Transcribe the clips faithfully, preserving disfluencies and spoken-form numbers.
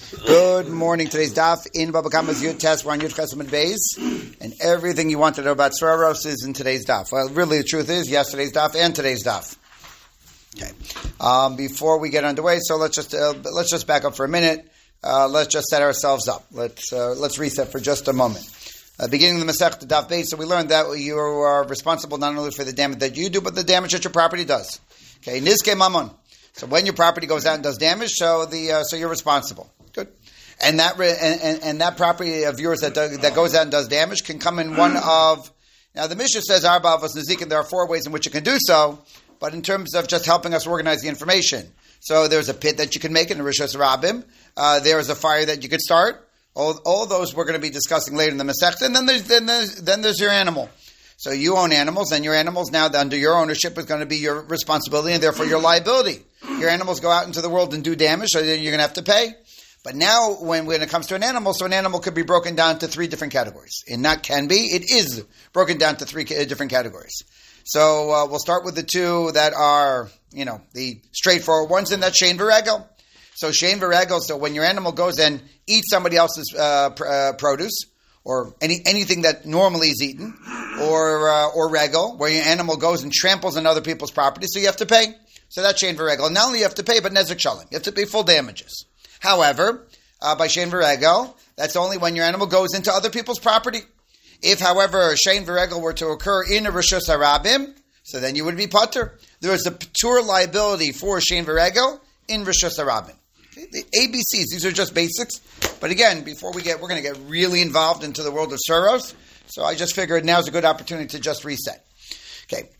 Good morning. Today's daf in Baba Kama's Yud Test. We're on Yud Chesed Beis, and everything you want to know about Sraros is in today's daf. Well, really, the truth is yesterday's daf and today's daf. Okay. Um, before we get underway, so let's just uh, let's just back up for a minute. Uh, let's just set ourselves up. Let's uh, let's reset for just a moment. Uh, beginning of the Masech, the daf base. So we learned that you are responsible not only for the damage that you do, but the damage that your property does. Okay. Nizke mamon. So when your property goes out and does damage, so the uh, so you're responsible. Good, and that re- and, and, and that property of yours that do, that goes out and does damage can come in one of. Now the Mishnah says Arba Avos Nezikin. There are four ways in which it can do so, but in terms of just helping us organize the information, so there's a pit that you can make in the Rishos Rabim. Uh, there is a fire that you could start. All, all those we're going to be discussing later in the Masechta, and then there's then there's then there's your animal. So you own animals, and your animals now under your ownership is going to be your responsibility, and therefore your liability. Your animals go out into the world and do damage, so you're going to have to pay. But now, when, when it comes to an animal, so an animal could be broken down to three different categories. And not can be, it is broken down to three ca- different categories. So uh, we'll start with the two that are, you know, the straightforward ones, and that's Shein V'Regel. So Shein V'Regel, so when your animal goes and eats somebody else's uh, pr- uh, produce, or any anything that normally is eaten, or uh, or regel, where your animal goes and tramples on other people's property, so you have to pay. So that's Shein V'Regel. Not only you have to pay, but Nezek Shalom. You have to pay full damages. However, uh, by Shein V'Regel, that's only when your animal goes into other people's property. If, however, Shein V'Regel were to occur in a Rishos Harabim, so then you would be patur. There is a patur liability for Shein V'Regel in Rishos Harabim. Okay? The A B Cs, these are just basics. But again, before we get, we're going to get really involved into the world of Suros. So I just figured now's a good opportunity to just reset. Okay.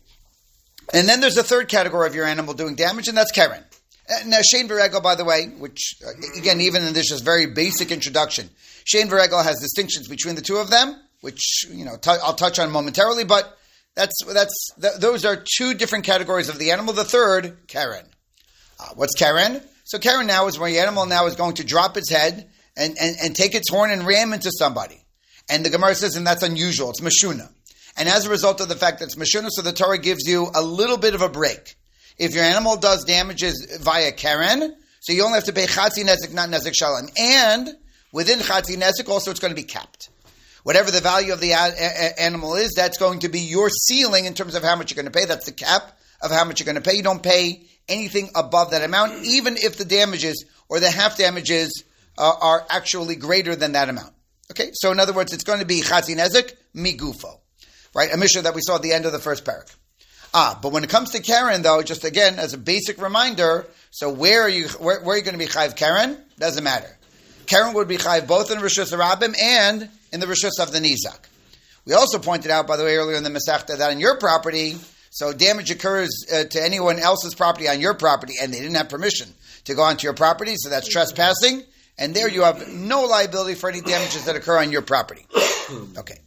And then there's a third category of your animal doing damage, and that's Karen. Now, Shein V'Regel, by the way, which, again, even in this just very basic introduction, Shein V'Regel has distinctions between the two of them, which, you know, t- I'll touch on momentarily, but that's, that's, th- those are two different categories of the animal. The third, Karen. Uh, what's Karen? So Karen now is where the animal now is going to drop its head and, and, and take its horn and ram into somebody. And the Gemara says, and that's unusual, it's Meshuna. And as a result of the fact that it's Meshuna, so the Torah gives you a little bit of a break. If your animal does damages via Karen, so you only have to pay Chatzi Nezek, not Nezek Shalom. And within Chatzi Nezek, also it's going to be capped. Whatever the value of the a- a- animal is, that's going to be your ceiling in terms of how much you're going to pay. That's the cap of how much you're going to pay. You don't pay anything above that amount, even if the damages or the half damages uh, are actually greater than that amount. Okay, so in other words, it's going to be Chatzi Nezek, Migufo. Right, a Mishnah that we saw at the end of the first parak. Ah, but when it comes to Karen, though, just again, as a basic reminder, so where are you where, where are you going to be Chayiv Karen? Doesn't matter. Karen would be Chayiv both in Rishos Harabim and in the Rishos of the Nizak. We also pointed out, by the way, earlier in the Masechta, that on your property, so damage occurs uh, to anyone else's property on your property, and they didn't have permission to go onto your property, so that's trespassing, and there you have no liability for any damages that occur on your property. Okay.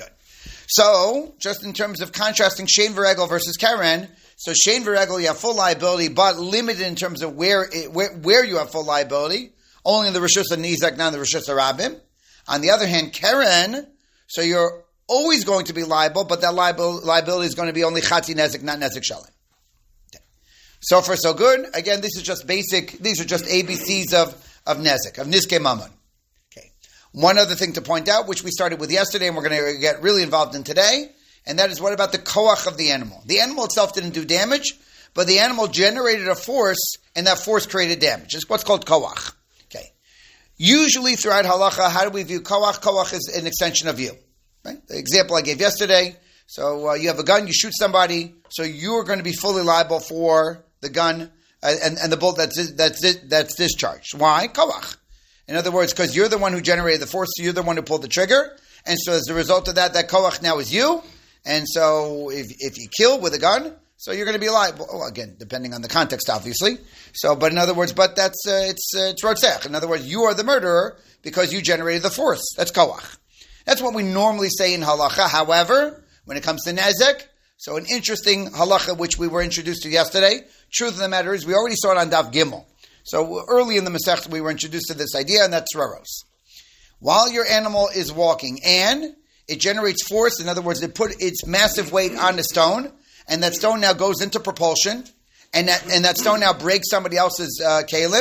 So, just in terms of contrasting Shein V'Regel versus Karen, so Shein V'Regel you have full liability, but limited in terms of where it, where, where you have full liability, only in the Rishus HaNizak, not in the Rishus HaRabim. On the other hand, Karen, so you're always going to be liable, but that liabil- liability is going to be only Chatzi Nezek, not Nezek Shalom. Okay. So far, so good. Again, this is just basic, these are just A B Cs of, of Nezek, of Nizke Mamon. One other thing to point out, which we started with yesterday and we're going to get really involved in today, and that is what about the koach of the animal? The animal itself didn't do damage, but the animal generated a force, and that force created damage. It's what's called koach. Okay. Usually throughout halacha, how do we view koach? Koach is an extension of you. Right? The example I gave yesterday, so uh, you have a gun, you shoot somebody, so you're going to be fully liable for the gun uh, and, and the bullet that's, that's, that's discharged. Why? Koach. In other words, because you're the one who generated the force, so you're the one who pulled the trigger, and so as a result of that, that koach now is you, and so if if you kill with a gun, so you're going to be liable. Well, again, depending on the context, obviously. So, but in other words, but that's uh, it's uh, it's rotzech. In other words, you are the murderer because you generated the force. That's koach. That's what we normally say in halacha. However, when it comes to nezek, so an interesting halacha which we were introduced to yesterday. Truth of the matter is, we already saw it on Daf Gimel. So early in the Masechta, we were introduced to this idea, and that's Raros. While your animal is walking, and it generates force, in other words, it put its massive weight on the stone, and that stone now goes into propulsion, and that and that stone now breaks somebody else's uh, kalim.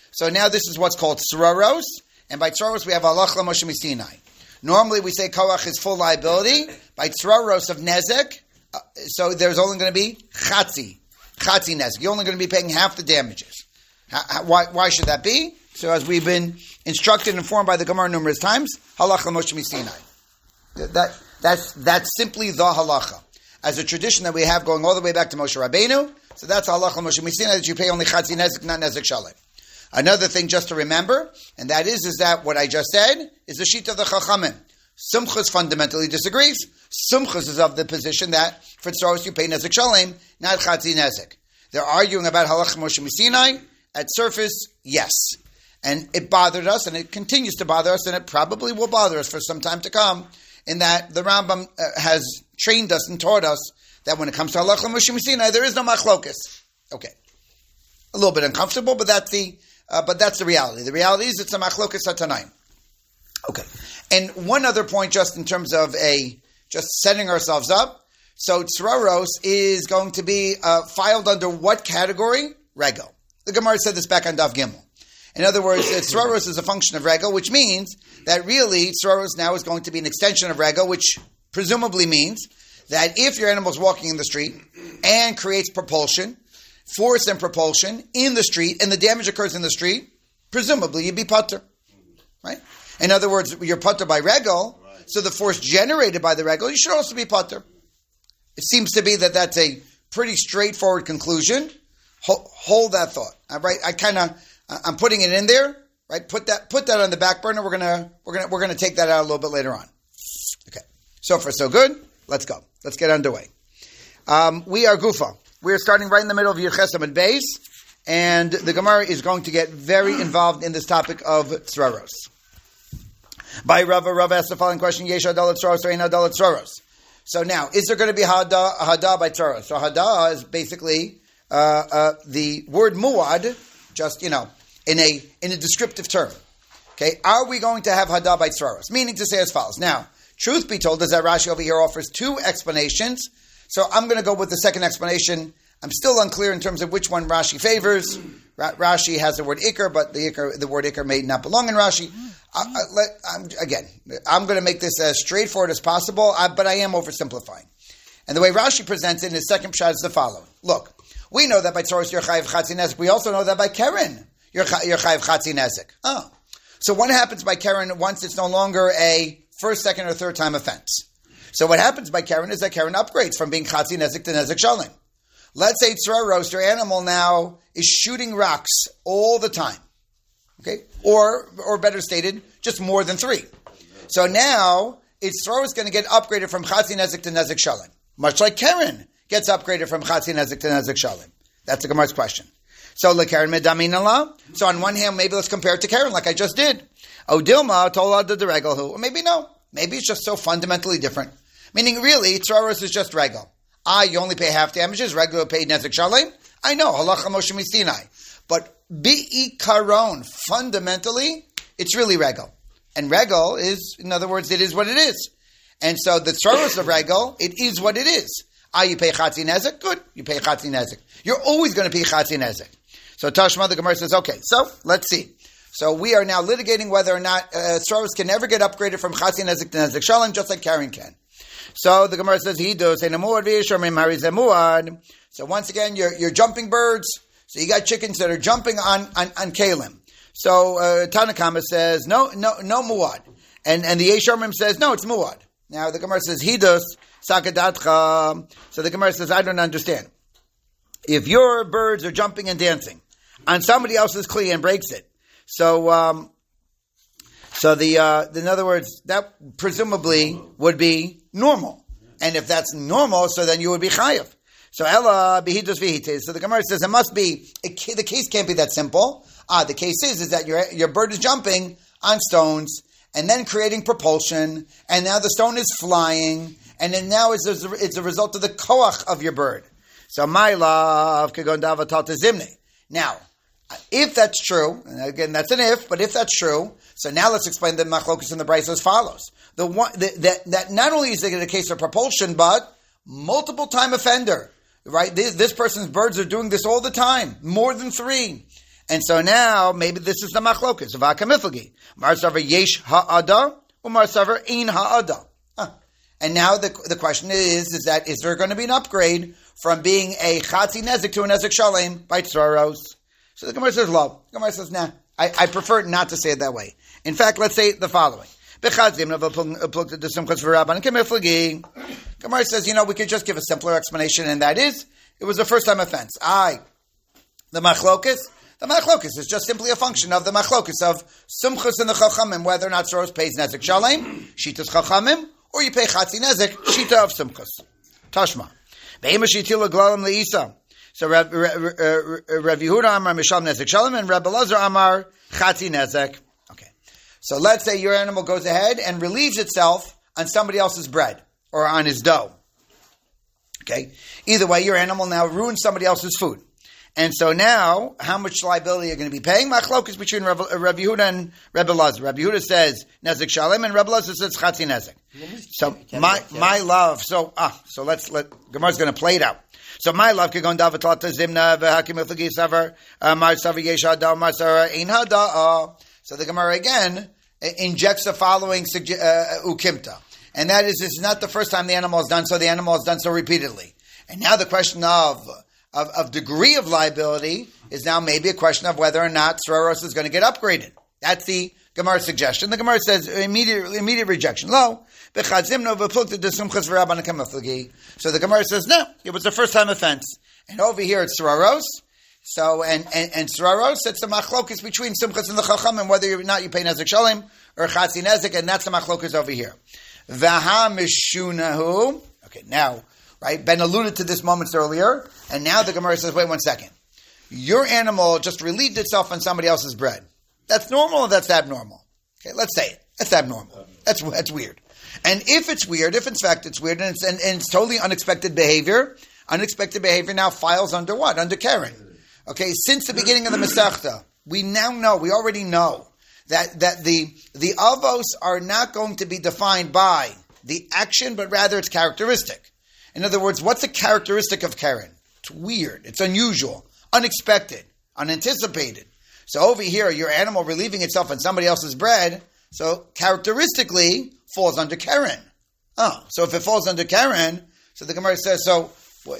So now this is what's called tzraros, and by tzraros we have halach l'Moshe Sinai. Normally we say koach is full liability. By tzraros of nezek, uh, so there's only going to be chatzi, chatzi nezek. You're only going to be paying half the damages. How, how, why, why should that be? So as we've been instructed and informed by the Gemara numerous times, halach l'Moshe Sinai. That, that's, that's simply the halacha. As a tradition that we have going all the way back to Moshe Rabbeinu, so that's halacha l'Moshe Sinai, that you pay only chatzi nezek, not nezek shalem. Another thing just to remember, and that is, is that what I just said is the sheet of the Chachamim. Sumchus fundamentally disagrees. Sumchus is of the position that for tzraros you pay nezek shalem, not chatzi nezek. They're arguing about halacha Moshe Sinai. At surface, yes. And it bothered us, and it continues to bother us, and it probably will bother us for some time to come, in that the Rambam uh, has trained us and taught us that when it comes to halacha Moshe Sinai, there is no machlokus. Okay. A little bit uncomfortable, but that's the uh, but that's the reality. The reality is it's a machlokus hatanaim. Okay. And one other point, just in terms of a just setting ourselves up. So tzraros is going to be uh, filed under what category? Regel. The Gemara said this back on Daf Gimel. In other words, tzraros is a function of regel, which means that really tzraros now is going to be an extension of regel, which presumably means that if your animal is walking in the street and creates propulsion, force and propulsion in the street, and the damage occurs in the street, presumably you'd be putter, right? In other words, you're putter by regel, so the force generated by the regel, you should also be putter. It seems to be that that's a pretty straightforward conclusion. Hold, hold that thought. All right, I kind of, I'm putting it in there. Right, put that, put that on the back burner. We're gonna, we're gonna, we're gonna take that out a little bit later on. Okay, so far so good. Let's go. Let's get underway. Um, we are Gufa. We are starting right in the middle of Yud Ches Amud Beis, and the Gemara is going to get very involved in this topic of tzraros. By Rava, Rava asked the following question: Yesh hadal tzraros or ein hadal tzraros? So now, is there going to be hada, hada by tzraros? So hada is basically uh, uh, the word muad, just, you know, in a in a descriptive term. Okay, are we going to have hada by tzraros? Meaning to say as follows. Now, truth be told, is that Rashi over here offers two explanations. So I'm going to go with the second explanation. I'm still unclear in terms of which one Rashi favors. Ra- Rashi has the word ikar, but the ikar, the word ikar may not belong in Rashi. I, I, let, I'm, again, I'm going to make this as straightforward as possible, I, but I am oversimplifying. And the way Rashi presents it in his second pshat is the following. Look, we know that by tzraros you're chayiv chatzi nezek. We also know that by keren you're chayiv chatzi nezek. Oh, so what happens by keren once it's no longer a first, second, or third time offense? So what happens by keren is that keren upgrades from being chatzi nezek to nezek shalem. Let's say tzraros, your animal now is shooting rocks all the time. Okay, or or better stated, just more than three. So now its throw is going to get upgraded from chatzi nezek to nezek shalem, much like keren gets upgraded from chatzi nezek to nezek shalem. That's the Gemara's question. So lekeren medamin Allah. So on one hand, maybe let's compare it to keren, like I just did. Odilma told the regel who, or maybe no, maybe it's just so fundamentally different. Meaning, really, tzraros is just regel. Ah, you only pay half damages. Regel pay nezek shalem. I know halacha Moshe Sinai, but bi'ikaron, fundamentally, it's really regel. And regel is, in other words, it is what it is. And so the tzraros of regel, it is what it is. Ah, you pay chatzi nezek? Good, you pay chatzi nezek. You're always going to pay chatzi nezek. So Tashma, the Gemara says, okay, so let's see. So we are now litigating whether or not uh, tzraros can ever get upgraded from chatzi nezek to nezek shalom, just like keren can. So the Gemara says, he does say namuad v'yishomim hari zemuad. So once again, you're, you're jumping birds. So you got chickens that are jumping on, on, on kalim. So uh, Tanakama says, no, no, no muad. And and the Yeshomim says, no, it's muad. Now the Gemara says, hidos sakadatcha. So the Gemara says, I don't understand. If your birds are jumping and dancing on somebody else's kli and breaks it, so um, so the uh, in other words, that presumably would be normal. And if that's normal, so then you would be chayav. So Ella bihidos vihites. So the Gemara says it must be. It, the case can't be that simple. Ah, the case is is that your your bird is jumping on stones and then creating propulsion, and now the stone is flying, and then now it's a, it's a result of the koach of your bird. So my love kagon dava talta zimne. Now, if that's true, and again that's an if, but if that's true, so now let's explain the machlokus in the brayso as follows: the one the, that that not only is it a case of propulsion, but multiple time offender. Right, this, this person's birds are doing this all the time, more than three, And so now, maybe this is the machlokas of Akamiflagi. Mar Savar Yesh Ha'ada, or Mar Savar Ein Ha'ada. Huh. And now the the question is, is that, is there going to be an upgrade from being a Chatzi Nezik to a Nezik Shalem by Tzaros? So the Gemara says, lo. The Gemara says, nah, I, I prefer not to say it that way. In fact, let's say the following. Gemara says, you know, we could just give a simpler explanation, and that is, it was a first-time offense. I, the machlokas, the machlokas is just simply a function of the machlokas of sumchus and the chachamim, whether or not Tzaros pays Nezik Shalem, Shitas Chachamim, or you pay Chatzi Nezik, Shita of Sumchus. Tashma. Be'ema shitila glalim le'isa. So Rav Yehuda Amar Mishal Nezik Shalem, and Reb Elazar Amar Chatzi Nezik. Okay. So let's say your animal goes ahead and relieves itself on somebody else's bread or on his dough. Okay. Either way, your animal now ruins somebody else's food. And so now, how much liability are you going to be paying? Machlok is between Reb Yehuda and Reb Elazar. Reb Yehuda says Nezik Shalem, and Reb Elazar says Chatzi Nezik. So my my love. So ah, so let's let Gemara's going to play it out. So my love could go on Davatata Zimna v'Hakim Iflagi Savar Mar Savar Yesh Hada Mar Savar Ein Hada. So the Gemara again injects the following uh, ukimta, and that is, it's not the first time the animal has done so. The animal has done so repeatedly, and now the question of Of, of degree of liability is now maybe a question of whether or not Tzaros is going to get upgraded. That's the Gemara suggestion. The Gemara says immediate immediate rejection. Lo, so the Gemara says no, it was a first time offense, and over here it's Tzaros. So and and, and Tzaros, it's the machlokas between Simchas and the Chacham, and whether or not you pay Nezik Shalem or Chatzi Nezik, and that's the machlokas over here. Vaha mishunahu. Okay, now. Right? Ben alluded to this moments earlier, and now the Gemara says, wait one second. Your animal just relieved itself on somebody else's bread. That's normal or that's abnormal? Okay, let's say it. That's abnormal. That's that's weird. And if it's weird, if in fact it's weird, and it's, and, and it's totally unexpected behavior, unexpected behavior now files under what? Under Karen. Okay, since the beginning of the Masechta, we now know, we already know, that, that the, the avos are not going to be defined by the action, but rather its characteristic. In other words, what's a characteristic of Karen? It's weird. It's unusual, unexpected, unanticipated. So over here, your animal relieving itself on somebody else's bread, so characteristically falls under Karen. Oh, so if it falls under Karen, so the Gemara says, so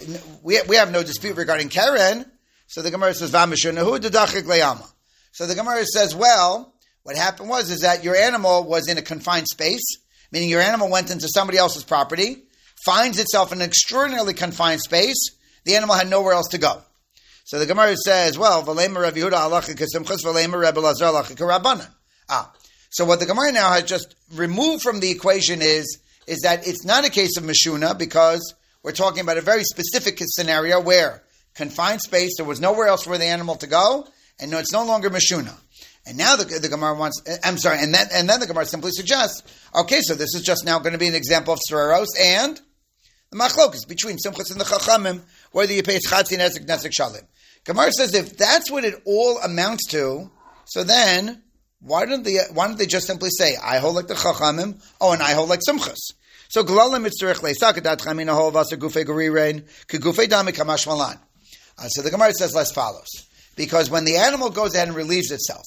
we we have no dispute regarding Karen. So the Gemara says, V'amishunahu dedachik leyama. So the Gemara says, well, what happened was is that your animal was in a confined space, meaning your animal went into somebody else's property, finds itself in an extraordinarily confined space, the animal had nowhere else to go. So the Gemara says, well, V'leima Rav Yehuda halacha k'simchus, V'leima Reb Elazar halacha k'Rabbanan. Ah, so what the Gemara now has just removed from the equation is, is that it's not a case of Mishuna, because we're talking about a very specific scenario where confined space, there was nowhere else for the animal to go, and no, it's no longer Mishuna. And now the, the Gemara wants, I'm sorry, and then, and then the Gemara simply suggests, okay, so this is just now going to be an example of Tzaros and the machlokas between Simchas and the Chachamim, whether you pay Chatzi Nezik, Nezik Shalem. Gemara says if that's what it all amounts to, so then why don't they why don't they just simply say I hold like the Chachamim, oh, and I hold like Simchas? So Galalim Mitzrich Leisakat Chamina Hol Vaser Gufei Gurirein Kegufei Dami Kamash Malan. So the Gemara says as follows, because when the animal goes ahead and relieves itself,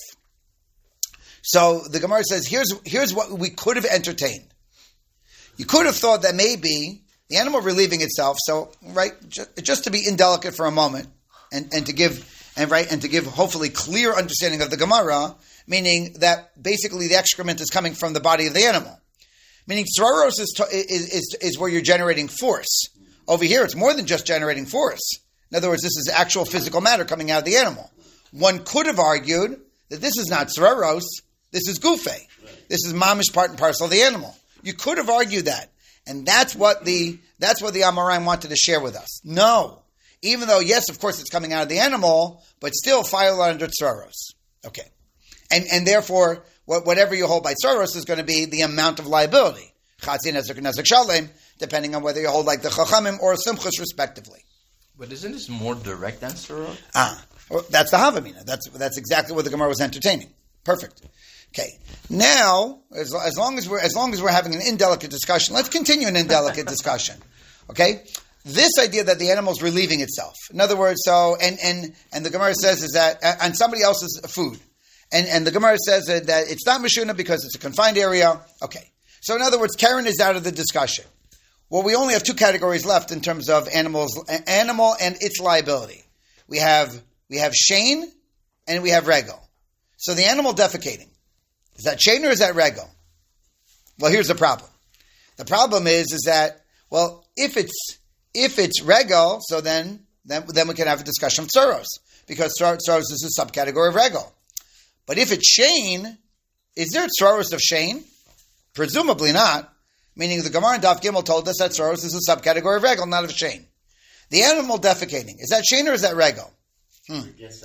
so the Gemara says here's here's what we could have entertained. You could have thought that maybe the animal relieving itself, so right, just, just to be indelicate for a moment, and, and to give and right and to give hopefully clear understanding of the Gemara, meaning that basically the excrement is coming from the body of the animal. Meaning Tzaros is, is is is where you're generating force. Over here, it's more than just generating force. In other words, this is actual physical matter coming out of the animal. One could have argued that this is not Tzaros, this is Gufei. This is mamish, part and parcel of the animal. You could have argued that. And that's what the that's what the Amoraim wanted to share with us. No. Even though, yes, of course, it's coming out of the animal, but still file under Tzaros. Okay. And and therefore, whatever you hold by Tzaros is going to be the amount of liability. Chatzi Nezik and Nezik Shalem, depending on whether you hold like the Chachamim or Simchus, respectively. But isn't this more direct than Tzaros? Ah, that's the Havamina. That's that's exactly what the Gemara was entertaining. Perfect. Okay. Now, as, as long as we're as long as we're having an indelicate discussion, let's continue an indelicate discussion. Okay. this idea that the animal is relieving itself. In other words, so and and and the Gemara says is that uh, on somebody else's food, and and the Gemara says that, that it's not mishuna because it's a confined area. Okay, so in other words, Karen is out of the discussion. Well, we only have two categories left in terms of animals, animal and its liability. We have we have shane and we have regel. So the animal defecating, is that shane or is that regel? Well, here's the problem. The problem is is that well, if it's if it's regel, so then then then we can have a discussion of tzoros because tzoros is a subcategory of regel. But if it's shane, is there tzoros of shane? Presumably not. Meaning the Gemara in Daf Gimel told us that tzoros is a subcategory of regel, not of shane. The animal defecating, is that shane or is that regel? Hmm.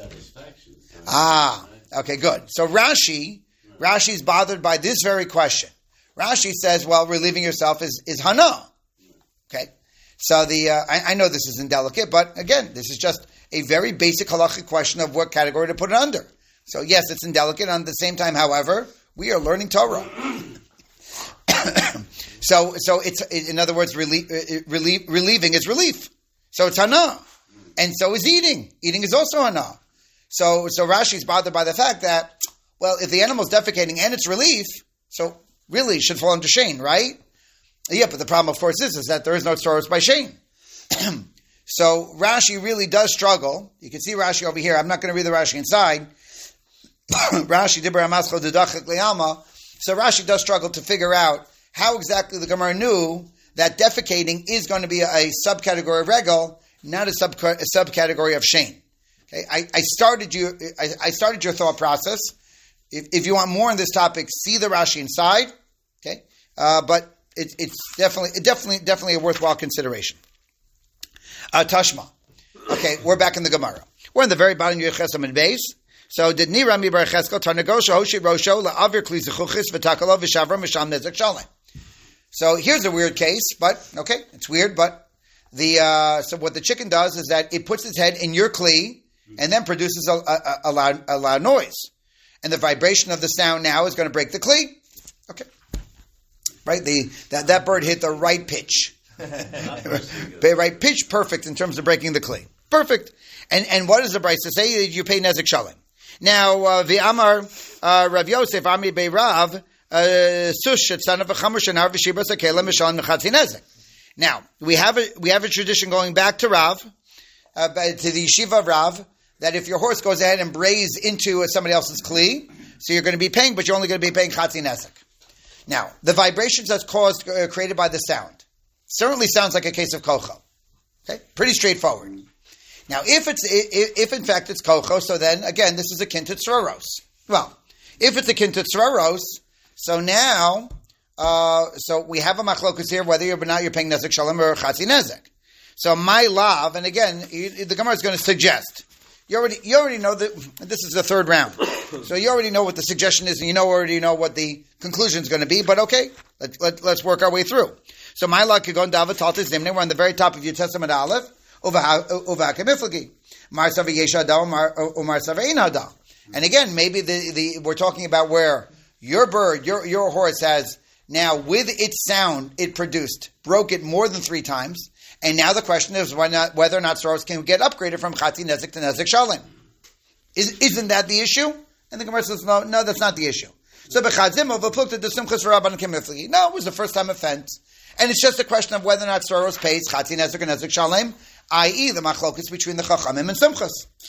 Ah, okay, good. So Rashi, Rashi's bothered by this very question. Rashi says, well, relieving yourself is, is hana. Okay? So the uh, I, I know this is indelicate, but again, this is just a very basic halachic question of what category to put it under. So yes, it's indelicate. At the same time, however, we are learning Torah. So, so it's in other words, relief, relief, relieving is relief. So it's hana, and so is eating. Eating is also hana. So, so Rashi's bothered by the fact that, well, if the animal's defecating and it's relief, so really it should fall under shane, right? Yeah, but the problem, of course, is, is that there is no tzoros by shane. So Rashi really does struggle. You can see Rashi over here. I'm not going to read the Rashi inside. Rashi dibra amascho dedachik le'alma. So Rashi does struggle to figure out how exactly the Gemara knew that defecating is going to be a, a subcategory of regel, not a, sub, a subcategory of shane. Okay, I, I started you. I, I started your thought process. If, if you want more on this topic, see the Rashi inside. Okay, uh, but it, it's definitely, it definitely, definitely a worthwhile consideration. Uh, Tashma. Okay, we're back in the Gemara. We're in the very bottom of Yechesam and base. So did Nira mi bar Cheskel tarnagosha hoshi rosho la'avir kli zechuchis v'takalo v'shavra misham nezek shalem. So here's a weird case, but okay, it's weird. But the uh, so what the chicken does is that it puts its head in your kli and then produces a, a, a, loud, a loud noise, and the vibration of the sound now is going to break the kli. Okay, right? The that, that bird hit the right pitch, right pitch, perfect in terms of breaking the kli, perfect. And and what does the Brisa say? You pay nezek shalem. Now the uh, Amar uh, Rav Yosef Ami Bei Rav. Now, we have a we have a tradition going back to Rav, uh, to the yeshiva of Rav, that if your horse goes ahead and brays into somebody else's kli, so you're going to be paying, but you're only going to be paying chatzi nezek. Now, the vibrations that's caused, uh, created by the sound, certainly sounds like a case of kocho. Okay, pretty straightforward. Now, if it's if, if in fact it's kocho, so then again, this is akin to tzroros. Well, if it's akin to tzroros, so now, uh, so we have a machlokus here, whether you're not you're paying nezek shalom or chatzi nezek. So my lav, and again, you, the Gemara is going to suggest. You already you already know that this is the third round, so you already know what the suggestion is, and you know already know what the conclusion is going to be. But okay, let, let, let's work our way through. So my lav could go davat taltis zimne. We're on the very top of your Testament Aleph. Over hakemiflagi, mar savi yeshada umar savi einada. And again, maybe the, the we're talking about where your bird, your your horse has now, with its sound it produced, broke it more than three times, and now the question is why not, whether or not tzoros can get upgraded from chatzi nezek to nezek shalem. Is, isn't that the issue? And the Gemara says, no, no, that's not the issue. So b'chadzimov v'plukta d'simchas rabban kemifli. No, it was a first time offense, and it's just a question of whether or not tzoros pays chatzi nezek or nezek shalem, that is the machlokus between the chachamim and simchas.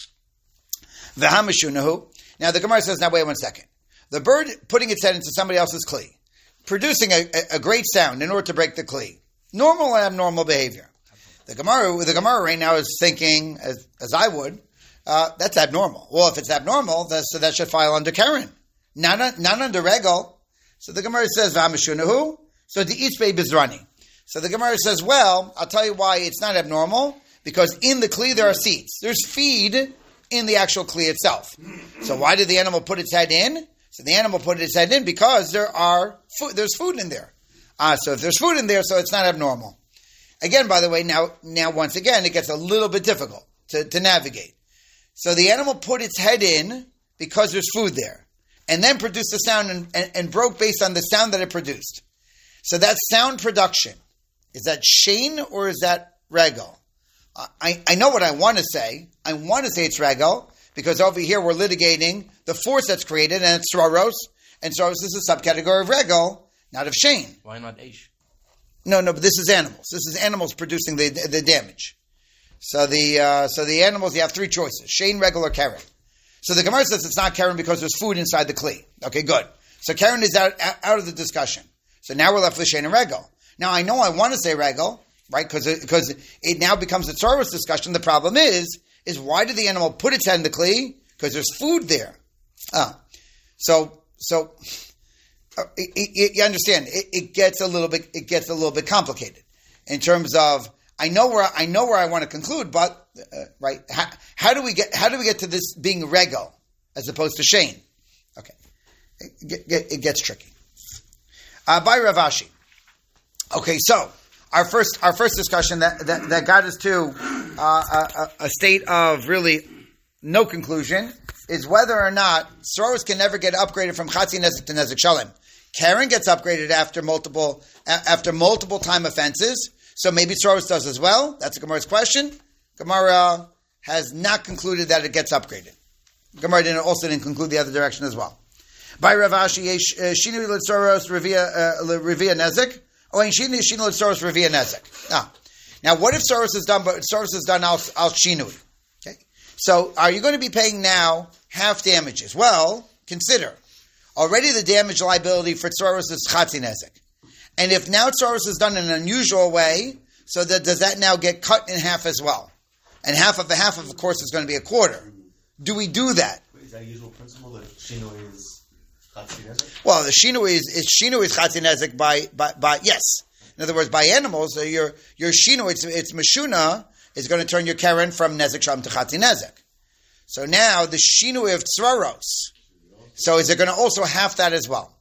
V'hamishunahu. Now the Gemara says, now wait one second. The bird putting its head into somebody else's kli, producing a, a, a great sound in order to break the kli. Normal and abnormal behavior. The Gemara, the Gemara right now is thinking, as, as I would, uh, that's abnormal. Well, if it's abnormal, then, so that should file under Karen. Not, not under Regel. So the Gemara says, V'amishunahu. So the Itzbei Bizrani. So the Gemara says, well, I'll tell you why it's not abnormal. Because in the kli there are seeds. There's feed in the actual kli itself. So why did the animal put its head in? So the animal put its head in because there are food, there's food in there. Ah, so if there's food in there, so it's not abnormal. Again, by the way, now, now once again, it gets a little bit difficult to, to navigate. So the animal put its head in because there's food there, and then produced the sound and, and, and broke based on the sound that it produced. So that sound production, is that shane or is that regel. I, I know what I want to say. I want to say it's regel because over here we're litigating the force that's created, and it's sroros, and sroros is a subcategory of regel, not of shein. Why not eish? No, no, but this is animals. This is animals producing the the damage. So the uh, so the animals, you have three choices: shein, regel, or keren. So the Gemara says it's not keren because there's food inside the kli. Okay, good. So keren is out out of the discussion. So now we're left with shein and regel. Now I know I want to say regel, right? Because it, because it now becomes a tzoros discussion. The problem is is why did the animal put its head in the kli? Because there's food there. Ah, so so. Uh, it, it, you understand? It, it gets a little bit. It gets a little bit complicated in terms of. I know where I know where I want to conclude, but uh, right? How, how do we get? How do we get to this being regel as opposed to shein? Okay, it, it, it gets tricky. Uh, by Rav Ashi. Okay, so our first our first discussion that that, that got us to uh, a, a state of really no conclusion is whether or not sroros can never get upgraded from chatzi nezek to nezek shalem. Karen gets upgraded after multiple after multiple time offenses, so maybe sroros does as well. That's a Gemara's question. Gemara has not concluded that it gets upgraded. Gemara didn't, also didn't conclude the other direction as well. By Rav Ashi, shinu l'tzoros revia revia nezek, or shinu shinu l'tzoros revia nezek. Now, now what if sroros is done? But sroros is done al al shinui. Okay, so are you going to be paying now half damages? Well, consider. Already the damage liability for tzoros is chatzi nezek. And if now tzoros is done in an unusual way, so that does that now get cut in half as well? And half of the half, of course, is going to be a quarter. Do we do that? Is that a usual principle that shinui is chatzi nezek? Well, the shinui is, is shinui is chatzi nezek by, by, by, yes. In other words, by animals, uh, your, your shinui, it's, it's meshuna, is going to turn your keren from nezek shalom to chatzi nezek. So now the shinui of tzoros. So is it going to also have that as well?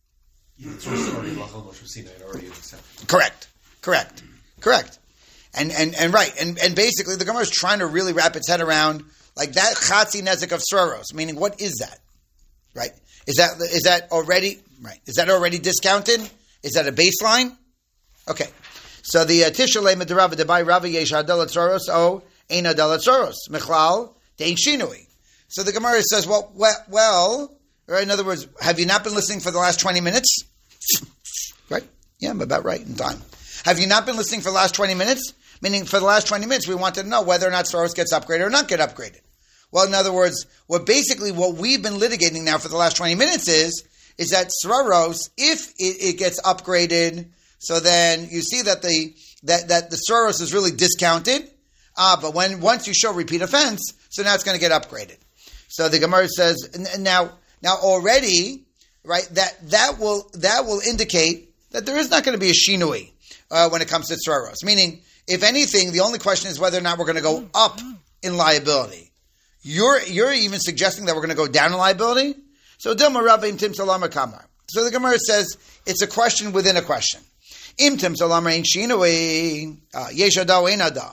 Correct. Correct. Correct. And and and right. And and basically the Gemara is trying to really wrap its head around like that chatzi nezek of tzoros, meaning what is that? Right? Is that is that already right? Is that already discounted? Is that a baseline? Okay. So the Tishalei Medrava Debai Rava Yesh Adela Tzoros O Ein Adela Tzoros Mechlal Dein Shinui. So the Gemara says, well, well, well, or in other words, have you not been listening for the last twenty minutes? Right? Yeah, I'm about right in time. Have you not been listening for the last twenty minutes? Meaning, for the last twenty minutes, we wanted to know whether or not Tzoros gets upgraded or not get upgraded. Well, in other words, what basically what we've been litigating now for the last twenty minutes is, is that Tzoros, if it, it gets upgraded, so then you see that the that, that the Tzoros is really discounted. Ah, but when once you show repeat offense, so now it's going to get upgraded. So the Gemara says now. Now already, right, that, that will that will indicate that there is not going to be a shinui uh, when it comes to tzoros. Meaning, if anything, the only question is whether or not we're going to go up in liability. You're you're even suggesting that we're going to go down in liability? So Dilma Rabba Imtim Salamar Kamar. So the Gemara says it's a question within a question. Imtim Salamar Ein Shinui Yeshada Einada.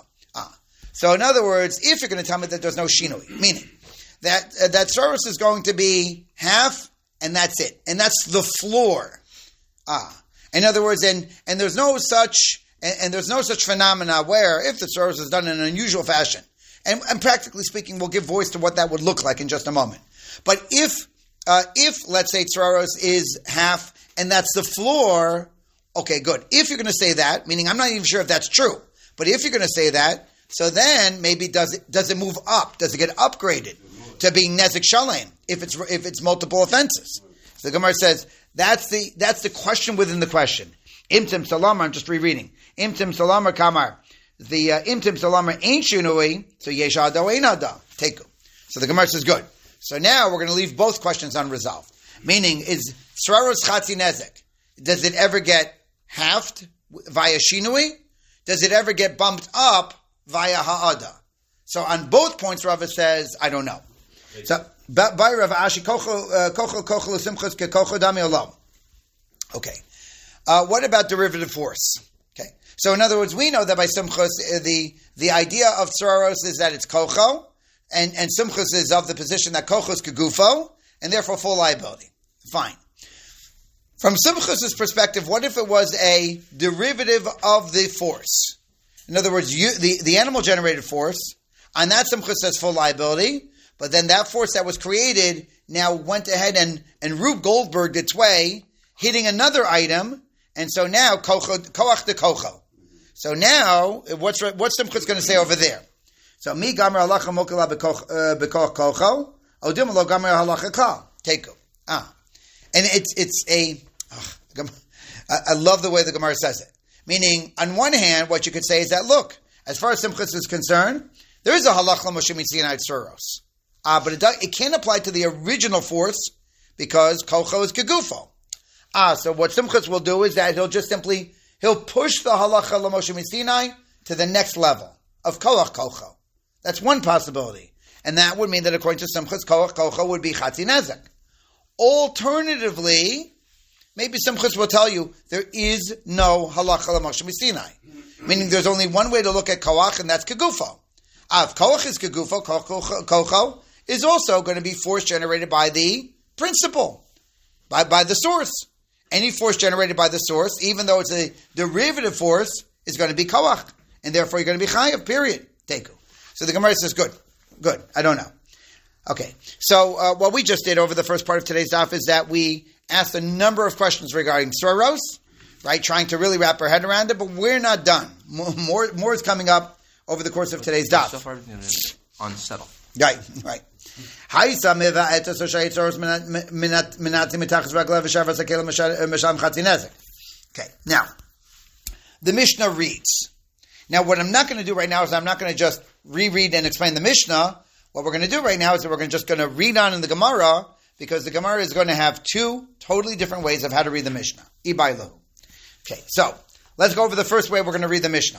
So in other words, if you're going to tell me that there's no shinui, meaning that uh, that tzoros is going to be half, and that's it, and that's the floor. Ah, in other words, and and there's no such and, and there's no such phenomena where if the tzoros is done in an unusual fashion, and, and practically speaking, we'll give voice to what that would look like in just a moment. But if uh, if let's say tzoros is half, and that's the floor, okay, good. If you're going to say that, meaning I'm not even sure if that's true, but if you're going to say that, so then maybe does it does it move up? Does it get upgraded to being nezek shalem if it's if it's multiple offenses? So the Gemara says that's the that's the question within the question. Imtim salamar, I'm just rereading. Imtim salamar kamar. The uh, imtim salamar ain't shunui, so yeshado einada. Teku. So the Gemara says good. So now we're going to leave both questions unresolved. Meaning, is tzoros chatzi nezek? Does it ever get halved via shinui? Does it ever get bumped up via ha'ada? So on both points, Rava says, I don't know. So, by Rav Ashi, kochel kochel simchas ke kochel dami olam. Okay. Uh, what about derivative force? Okay. So in other words, we know that by simchas, uh, the, the idea of tzoros is that it's kocho, and, and simchas is of the position that kocho is kegufo, and therefore full liability. Fine. From simchas's perspective, what if it was a derivative of the force? In other words, you, the, the animal generated force, on that Simcha says full liability, but then that force that was created now went ahead and, and Rube Goldberg its way, hitting another item, and so now, koach de kocho. So now, what's what's Simcha going to say over there? So, mi gamer halacha mokala bekoch kocho, odim lo gamer halacha kal. Teku. Ah. And it's, it's a, oh, I love the way the Gemara says it. Meaning, on one hand, what you could say is that, look, as far as Simchas is concerned, there is a halach l'Moshe Mitzinai Tsuros. Ah, but it, does, it can't apply to the original force because kocho is kegufo. Ah, so what Simchas will do is that he'll just simply, he'll push the halacha l'Moshe Mitzinai to the next level of koach kocho. That's one possibility. And that would mean that according to Simchas, koach kocho would be chatzi nezek. Alternatively, maybe Simchas will tell you there is no halacha l'Moshe Mitzinai. Meaning there's only one way to look at koach, and that's kegufo. Ah, if koach is kegufo, kocho is also going to be force generated by the principle, by, by the source. Any force generated by the source, even though it's a derivative force, is going to be koach, and therefore you're going to be chayav, period. Teku. So the Gemara says, good, good, I don't know. Okay, so uh, what we just did over the first part of today's daf is that we asked a number of questions regarding Soros, right, trying to really wrap our head around it, but we're not done. More, more is coming up over the course of today's daf. So far, unsettled. Right, right. Okay, now, the Mishnah reads. Now, what I'm not going to do right now is I'm not going to just reread and explain the Mishnah. What we're going to do right now is that we're gonna just going to read on in the Gemara, because the Gemara is going to have two totally different ways of how to read the Mishnah. Ibailu. Okay, so let's go over the first way we're going to read the Mishnah.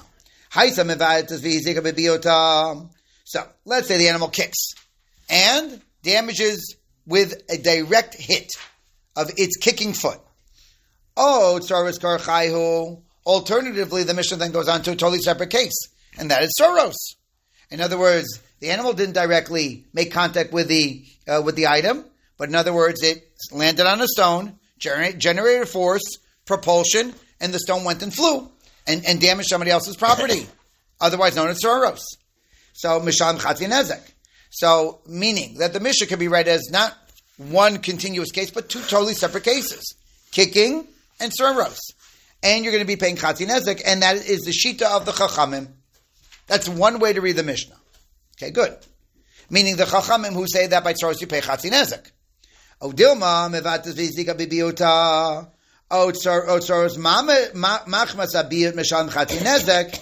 So, let's say the animal kicks and damages with a direct hit of its kicking foot. Oh, tsaros karchaihu. Alternatively, the Mishnah then goes on to a totally separate case, and that is Soros. In other words, the animal didn't directly make contact with the uh, with the item, but in other words, it landed on a stone, gener- generated force, propulsion, and the stone went and flew and, and damaged somebody else's property, otherwise known as Soros. So, Misham Chatzi Nezek. So, meaning that the Mishnah can be read as not one continuous case, but two totally separate cases. Kicking and Soros. And you're going to be paying Chatzi Nezek, and that is the Shita of the Chachamim. That's one way to read the Mishnah. Okay, good. Meaning the Chachamim who say that by Soros you pay Chatzi Nezek. O Dilma, Mevatas Vizika Bibiota. O Soros Machmas Abiyot Misham Chatzi Nezek.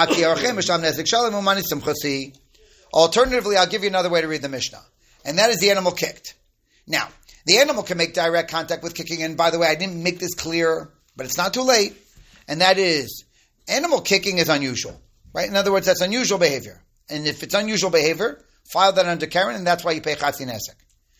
Alternatively, I'll give you another way to read the Mishnah, and that is the animal kicked. Now, the animal can make direct contact with kicking, and by the way, I didn't make this clear, but it's not too late, and that is, animal kicking is unusual, right? In other words, that's unusual behavior, and if it's unusual behavior, file that under Karen, and that's why you pay Chatzi Nezek.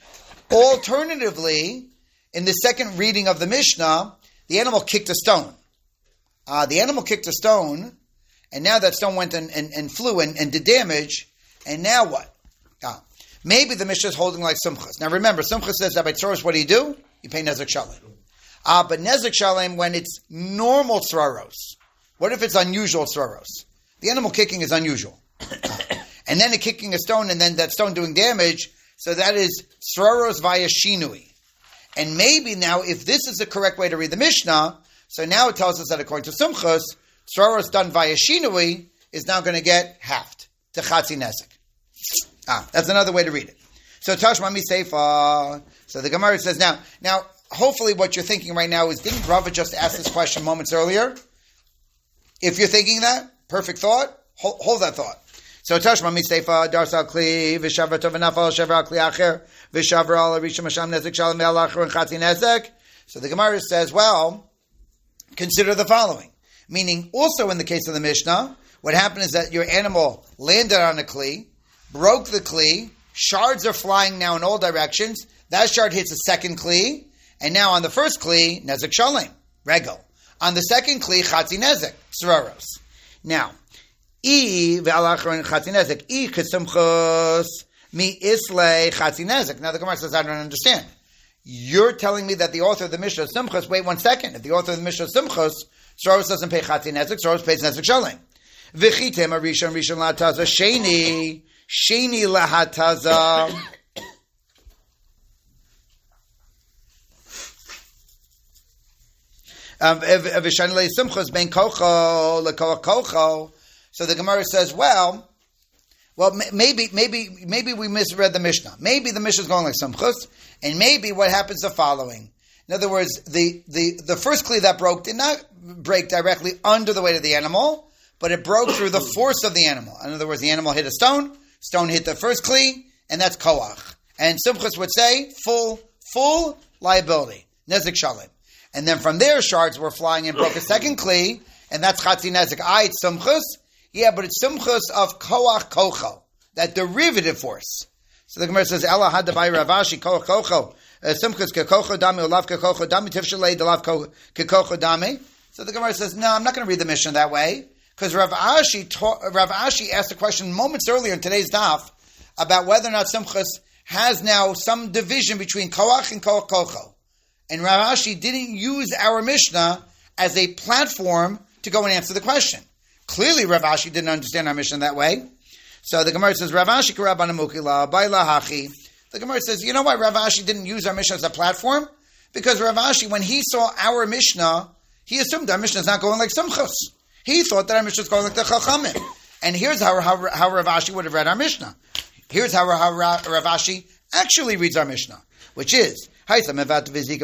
Alternatively, in the second reading of the Mishnah, the animal kicked a stone. Uh, the animal kicked a stone, and now that stone went and, and, and flew and, and did damage, and now what? Ah, maybe the Mishnah is holding like Simchas. Now remember, Simchas says that by Tzoros, what do you do? You pay Nezek Shalem. Ah, but Nezek Shalem when it's normal Tzoros. What if it's unusual Tzoros? The animal kicking is unusual. And then it kicking a stone, and then that stone doing damage, so that is Tzoros via Shinui. And maybe now, if this is the correct way to read the Mishnah, so now it tells us that according to Simchas, Tzoros done via Shinui is now going to get halved to Chatzi Nezek. Ah, that's another way to read it. So Tashma Mi Seifa. So the Gemara says now, now hopefully what you're thinking right now is, didn't Rava just ask this question moments earlier? If you're thinking that, perfect thought, hold, hold that thought. So Tashma Mi Seifa, Darsal Kli, Vishavra Tovanafal, Shavra Kli Acher, Vishavra Al Risham Hasham Nezek Shalom Al Acher and Chatzi Nezek. So the Gemara says, well, consider the following. Meaning, also in the case of the Mishnah, what happened is that your animal landed on a kli, broke the kli, shards are flying now in all directions, that shard hits a second kli, and now on the first kli, nezek shalem, regel. On the second kli, chatzi nezek, sraros. Now, I ve'alachron chatzi nezek, I kesimchos mi isle chatzi nezek. Now the Gemara says, I don't understand. You're telling me that the author of the Mishnah is Simchos. Wait one second. If the author of the Mishnah is Simchos, Soros doesn't pay Chatzi Nezek, Soros pays Nezek Shalem. V'chitem arishon rishon lahataza sheni sheni lahataza. V'shanilei simchos ben kocho lekoach kocho. So the Gemara says, well, well, maybe, maybe, maybe we misread the Mishnah. Maybe the Mishnah is going like simchos, and maybe what happens the following. In other words, the, the, the first kli that broke did not break directly under the weight of the animal, but it broke through the force of the animal. In other words, the animal hit a stone, stone hit the first kli, and that's koach. And simchos would say full, full liability, nezek shalim. And then from there, shards were flying and broke a second kli, and that's chatzi nezek. Ah, it's simchos. Yeah, but it's simchus of koach kocho, that derivative force. So the Gemara says, Ela had by Ravashi koach kocho, simchus kekocho dami olav kekocho dami tifshalei delav kekocho dami. So the Gemara says, no, I'm not going to read the Mishnah that way, because Rav Ashi ta- Rav Ashi asked a question moments earlier in today's daf about whether or not simchus has now some division between koach and koach kocho, and Rav Ashi didn't use our Mishnah as a platform to go and answer the question. Clearly, Rav Ashi didn't understand our Mishnah that way. So the Gemara says, Rav Ashi karabbanamukila, baila hachi. The Gemara says, you know why Rav Ashi didn't use our Mishnah as a platform? Because Rav Ashi, when he saw our Mishnah, he assumed our Mishnah is not going like Simchos. He thought that our Mishnah is going like the Chachamim. And here's how, how, how Rav Ashi would have read our Mishnah. Here's how, how Rav Ashi actually reads our Mishnah, which is, so chatzi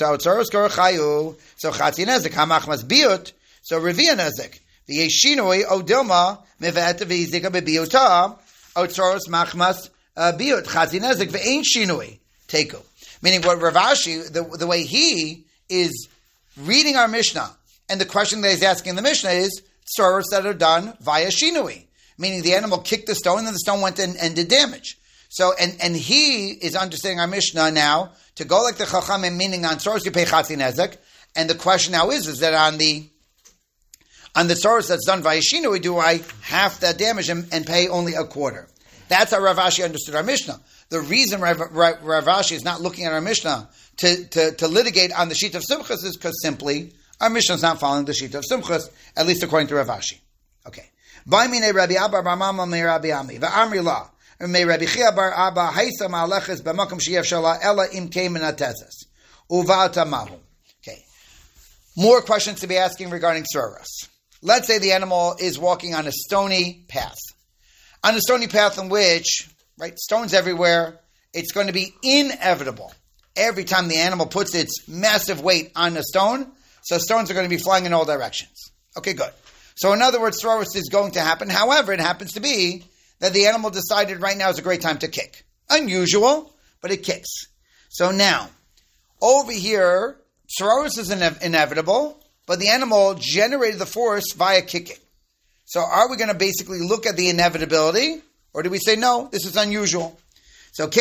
nezek, hamachmas biut, so revia nezek. The Yeshinoi Odilma Mevat Vizika Bebiota Otsoros Machmas Biot Chazinezik Ve'ain Shinoi Teku. Meaning what Rav Ashi, the, the way he is reading our Mishnah, and the question that he's asking in the Mishnah is tsoros that are done via Shinoi. Meaning the animal kicked the stone and the stone went in and did damage. So and, and he is understanding our Mishnah now to go like the Chachamim, meaning on tsoros you pay Chazinezik. And the question now is, is that on the On the source that's done via Shinui, do I half that damage and, and pay only a quarter? That's how Rav Ashi understood our Mishnah. The reason Rav, Rav, Rav Ashi is not looking at our Mishnah to, to, to litigate on the sheet of Simchas is because simply our Mishnah is not following the sheet of Simchas, at least according to Rav Ashi. Okay. Ba'mine Rabbi Abba bar Mama me Rabbi Ami va'amri la me Rabbi Chia bar Abba haisa ma'aleches b'makom sheyev shala ela im keimen atezes uva'ata mahu. Okay. More questions to be asking regarding Tzoros. Let's say the animal is walking on a stony path. On a stony path in which, right, stones everywhere, it's going to be inevitable. Every time the animal puts its massive weight on a stone, so stones are going to be flying in all directions. Okay, good. So in other words, Tzoros is going to happen. However, it happens to be that the animal decided right now is a great time to kick. Unusual, but it kicks. So now, over here, Tzoros is ine- inevitable, but the animal generated the force via kicking. So are we going to basically look at the inevitability, or do we say, no, this is unusual? So so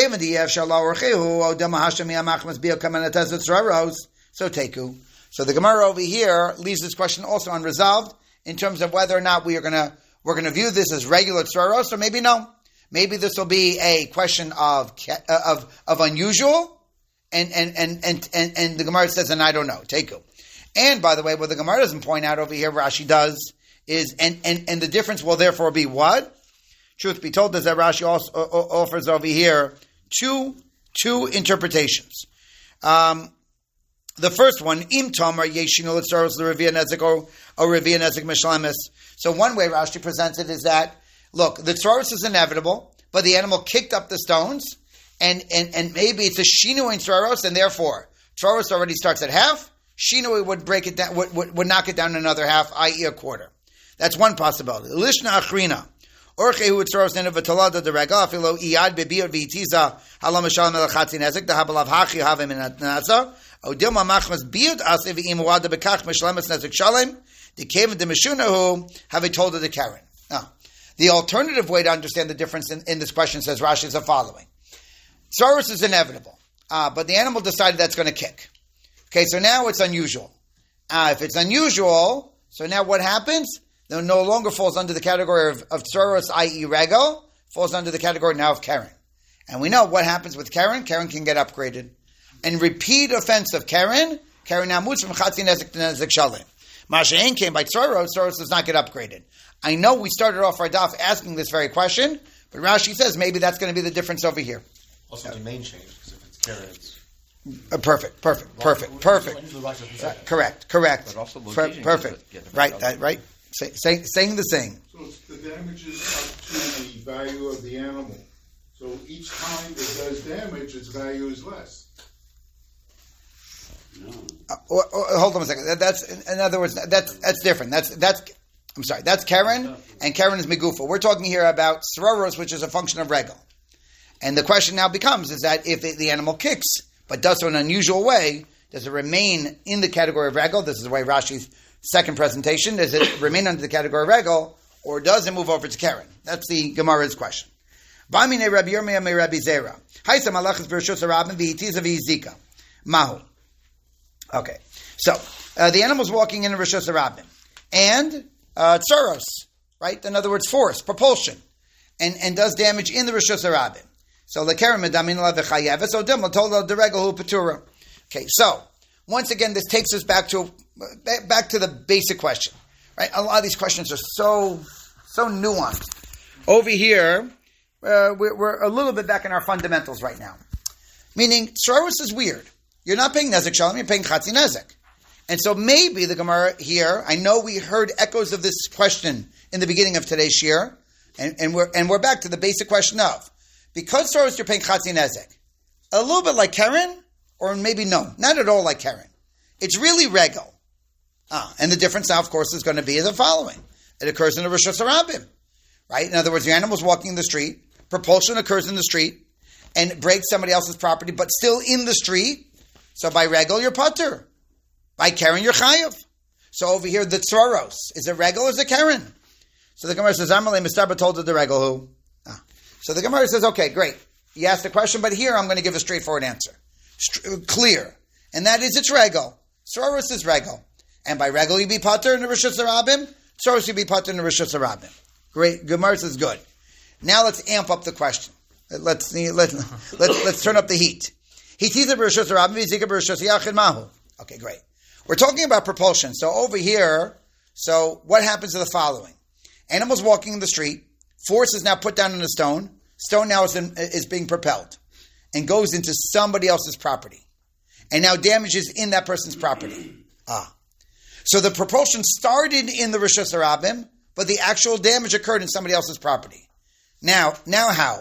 teku. So the Gemara over here leaves this question also unresolved in terms of whether or not we are going to we're going to view this as regular tzraros, or maybe no. Maybe this will be a question of of of unusual, and and and and and, and the Gemara says, and I don't know, teku. And by the way, what the Gemara doesn't point out over here, Rashi does, is, and, and, and the difference will therefore be what? Truth be told, is that Rashi also offers over here two, two interpretations. Um, the first one, im tamar yeshinu l'tzaros l'revia nezik or revia nezik mishlemis. So one way Rashi presents it is that, look, the tzaros is inevitable, but the animal kicked up the stones, and, and, and maybe it's a shinu in tzaros, and therefore, tzaros already starts at half, Shinui would break it down, would, would, would knock it down another half, that is a quarter. That's one possibility. Lishna achrina. Orchehu tzoros nena v'talada derega afilo iyad bebir v'itiza halam mishal melachatzi nezik dahabalav hachi havim in natza odilma machmas biyud asiv imwada bekach mishlemes nezik shalem dekevin demishunahu have it told of the Karen. Now, the alternative way to understand the difference in, in this question, says Rashi, is the following. Tzoros is inevitable, uh, but the animal decided that's going to kick. Okay, so now it's unusual. Uh, if it's unusual, so now what happens? It no longer falls under the category of, of tzoros, that is regal, falls under the category now of Karen. And we know what happens with Karen. Karen can get upgraded. And repeat offense of Karen, Karen now moves from chatzi nezik to nezik shalim. Masha'en came by tzoros, tzoros does not get upgraded. I know we started off our daf asking this very question, but Rashi says maybe that's going to be the difference over here. Also, the main change, because if it's Karen, it's... Uh, perfect, perfect, perfect, perfect. Uh, correct, correct. But also Per- location perfect. gets it- Right, that, right. Say, say, saying the same. So it's the damage is up to the value of the animal. So each time it does damage, its value is less. Uh, or, or, hold on a second. That, that's in, in other words, that's that's different. That's that's. I'm sorry. That's Karen, and Karen is Migufa. We're talking here about Sroros, which is a function of regal. And the question now becomes: is that if the, the animal kicks, but does so in an unusual way, does it remain in the category of regal? This is the way Rashi's second presentation. Does it remain under the category of regal, or does it move over to Karen? That's the Gemara's question. Ba'mine Rabbi Yirmiyah me Rabbi Zera. Haisa malachas b'rishus harabim v'hitiza v'yizika. Mahu. Okay, so uh, the animal's walking in a rishus harabim, and uh, tsaros, right? In other words, force, propulsion, and and does damage in the rishus harabim. So lekeren medamin la v'chayev. So dim l'tol deregel hu patura. Okay, so once again, this takes us back to back to the basic question, right? A lot of these questions are so so nuanced. Over here, uh, we're, we're a little bit back in our fundamentals right now, meaning tsaros is weird. You're not paying nezek shalom, you're paying chatzi nezek. And so maybe the Gemara here, I know we heard echoes of this question in the beginning of today's shir, and, and we're and we're back to the basic question of, because tsaros you're paying chatzi nezek, a little bit like Karen, or maybe no, not at all like Karen. It's really regal. Ah, and the difference now, of course, is going to be the following. It occurs in a rishus harabim, right? In other words, the animal's walking in the street, propulsion occurs in the street, and breaks somebody else's property, but still in the street. So by regal, you're patur. By Karen, you're chayav. So over here, the tsaros. Is it regal or is it Karen? So the Gemara says, Amalei Mistarba told the regal who? Ah. So the Gemara says, okay, great. You asked the question, but here I'm going to give a straightforward answer. St- clear. And that is, it's regal. Tsaros is regal. And by regal, you be patur in the rishus harabim. Tsaros, you be patur in the rishus harabim. Great. Gemara says, good. Now let's amp up the question. Let's, let's, let's, let's turn up the heat. Okay, great. We're talking about propulsion. So over here, so what happens to the following? Animals walking in the street, force is now put down on a stone, stone now is, in, is being propelled and goes into somebody else's property. And now damages in that person's property. Ah. So the propulsion started in the rishus harabim, but the actual damage occurred in somebody else's property. Now, now how?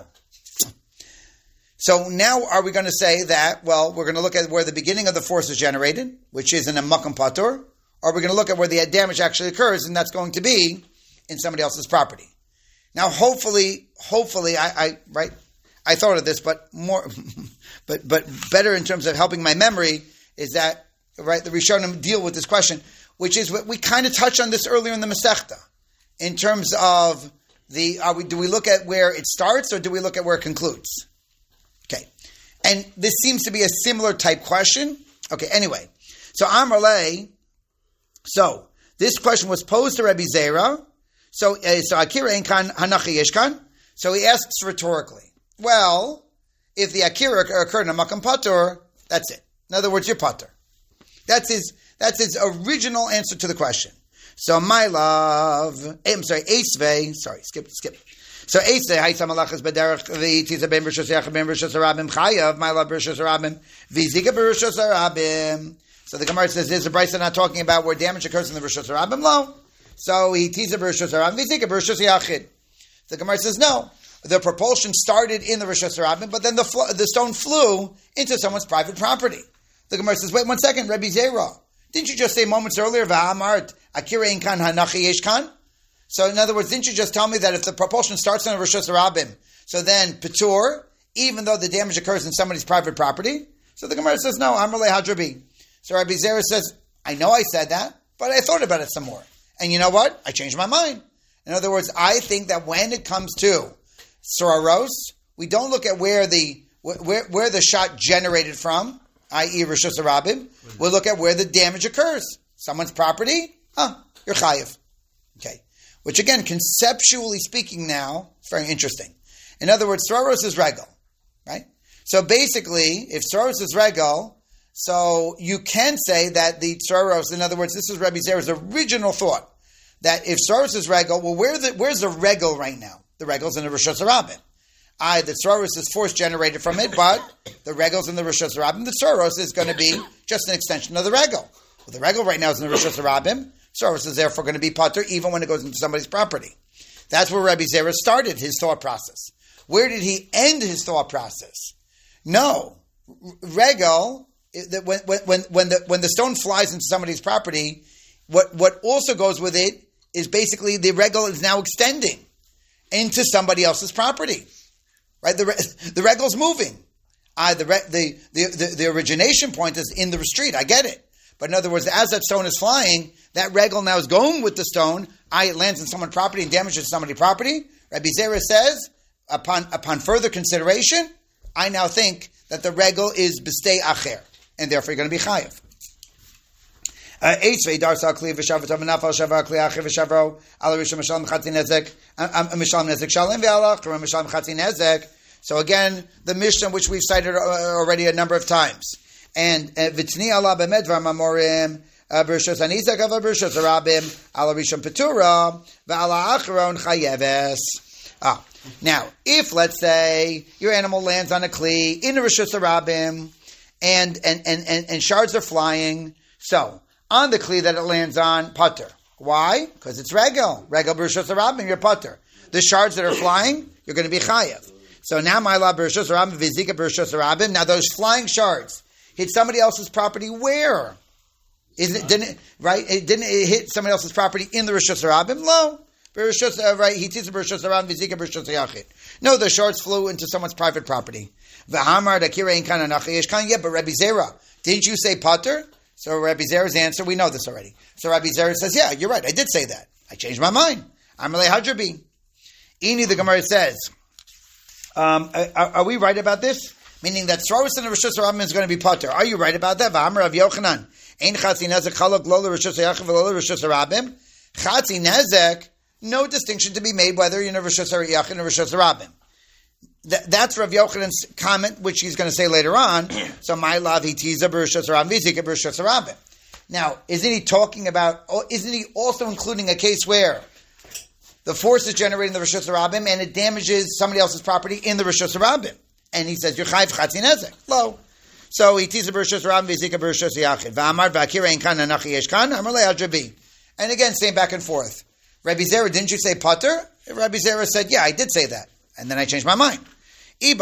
So now are we going to say that, well, we're going to look at where the beginning of the force is generated, which is in a makam patur, or we're going to look at where the damage actually occurs, and that's going to be in somebody else's property. Now, hopefully, hopefully, I, I right, I thought of this, but more, but but better in terms of helping my memory is that, right, the Rishonim deal with this question, which is what we kind of touched on this earlier in the Masechta, in terms of the, are we, do we look at where it starts, or do we look at where it concludes? Okay, and this seems to be a similar type question. Okay, anyway, so Amrle, so this question was posed to Rabbi Zera. So, uh, so Akira ein kan hanachi yeshkan. So he asks rhetorically. Well, if the Akira occurred in a makam patur, that's it. In other words, you're patur. That's his. That's his original answer to the question. So my love, I'm sorry, Esvei. Sorry, skip, skip. So Eisei Haisa Malachas Bederach V'Tiza Ben Rishus Yachid Ben Rishus Harabim Chayav My Love Rishus Harabim V'Zika B'Rishus Harabim. So the Gemara says, "Is the Brisa not talking about where damage occurs in the Rishus Harabim?" No. So he Tiza B'Rishus Harabim V'Zika B'Rishus Yachid. The Gemara says, "No. The propulsion started in the Rishus Harabim, but then the fl- the stone flew into someone's private property." The Gemara says, "Wait one second, Rabbi Zera. Didn't you just say moments earlier V'Amart Akira Ein Kan Hanachi Yesh Kan?" So in other words, didn't you just tell me that if the propulsion starts in a Rishus Harabim, so then Patur, even though the damage occurs in somebody's private property? So the Gemara says, no, Amrle Hadrabi. So Rabbi Zera says, I know I said that, but I thought about it some more. And you know what? I changed my mind. In other words, I think that when it comes to Sararos, we don't look at where the where, where the shot generated from, that is. Rishus Harabim. We'll look at where the damage occurs. Someone's property? Huh, you're chayiv. Okay. Which again, conceptually speaking now, it's very interesting. In other words, Sararos is regal, right? So basically, if Sararos is regal, so you can say that the Sararos, in other words, this is Rabbi Zera's original thought, that if Soros is regal, well, where the, where's the regal right now? The regal's in the Rishus Harabim. I, the Soros is force generated from it, but the regal's in the Rishus Harabim. The Soros is going to be just an extension of the regal. Well, the regal right now is in the Rishus Harabim. Soros is therefore going to be patur even when it goes into somebody's property. That's where Rabbi Zera started his thought process. Where did he end his thought process? No, regal. When when when the when the stone flies into somebody's property, what what also goes with it is basically the regal is now extending into somebody else's property, right? The the regal's moving. I the, the the the the origination point is in the street. I get it, but in other words, as that stone is flying, that regal now is going with the stone. I it lands in someone's property and damages somebody's property. Rabbi Zera says, upon upon further consideration, I now think that the regal is b'stei acher, and therefore you're going to be chayav. Eitzvei darsa kli v'shavot amenafal shavar kli acher v'shavro ala rishon mishalem chatzi nezek mishalem nezek shalem ve'alach k'ram mishalem chatzi nezek. So again, the Mishnah which we've cited already a number of times, and v'tzni ala b'medvar mamorim b'rishos anizek ava b'rishos harabim ala rishon petura ve'ala acheron chayeves. Ah. Now, if, let's say, your animal lands on a kli in a Rishus Harabim, and, and, and, and, and shards are flying, so, on the kli that it lands on, putter. Why? Because it's regal. Regal Rishus Harabim, you're putter. The shards that are flying, you're going to be chayav. So now, my la Rishus Harabim, vizika Rishus Harabim, now those flying shards hit somebody else's property where? Isn't it, didn't it, right? It didn't it hit somebody else's property in the Rishus Harabim? No. Right, he teaches Bereshus around Vizika Bereshus Yachid. No, the shards flew into someone's private property. V'hamar dakira in kana nachayesh kan. Yeah, but Rabbi Zera, didn't you say pater? So Rabbi Zera's answer, we know this already. So Rabbi Zera says, yeah, you're right, I did say that. I changed my mind. Amalei Hadrabi. Ini, the Gemara says, um, are, are we right about this? Meaning that Sroros and Rishus Harabim is going to be pater. Are you right about that? V'hamar Rav Yochanan. Ein chatzi nezek chalok lo Rishus Yachid v'lo Rishus Harabim. Chatzi nezek. No distinction to be made whether you're in a Rishus Harabim or Rishus Harabim. That's Rav Yochanan's comment, which he's going to say later on. So, my love, he teaser Rishus Harabim, vizika Rishus Harabim. Now, isn't he talking about? Isn't he also including a case where the force is generating the Rishus Harabim and it damages somebody else's property in the Rishus Harabim? And he says, "You're chayv chatzi nezek." Lo. So he teaser Rishus Harabim, vizika Rishus Yachid. V'amar v'akira ein kan anachi yesh kan. Amar le'adrabi. And again, same back and forth. Rabbi Zera, didn't you say pater? Rabbi Zera said, yeah, I did say that. And then I changed my mind. Or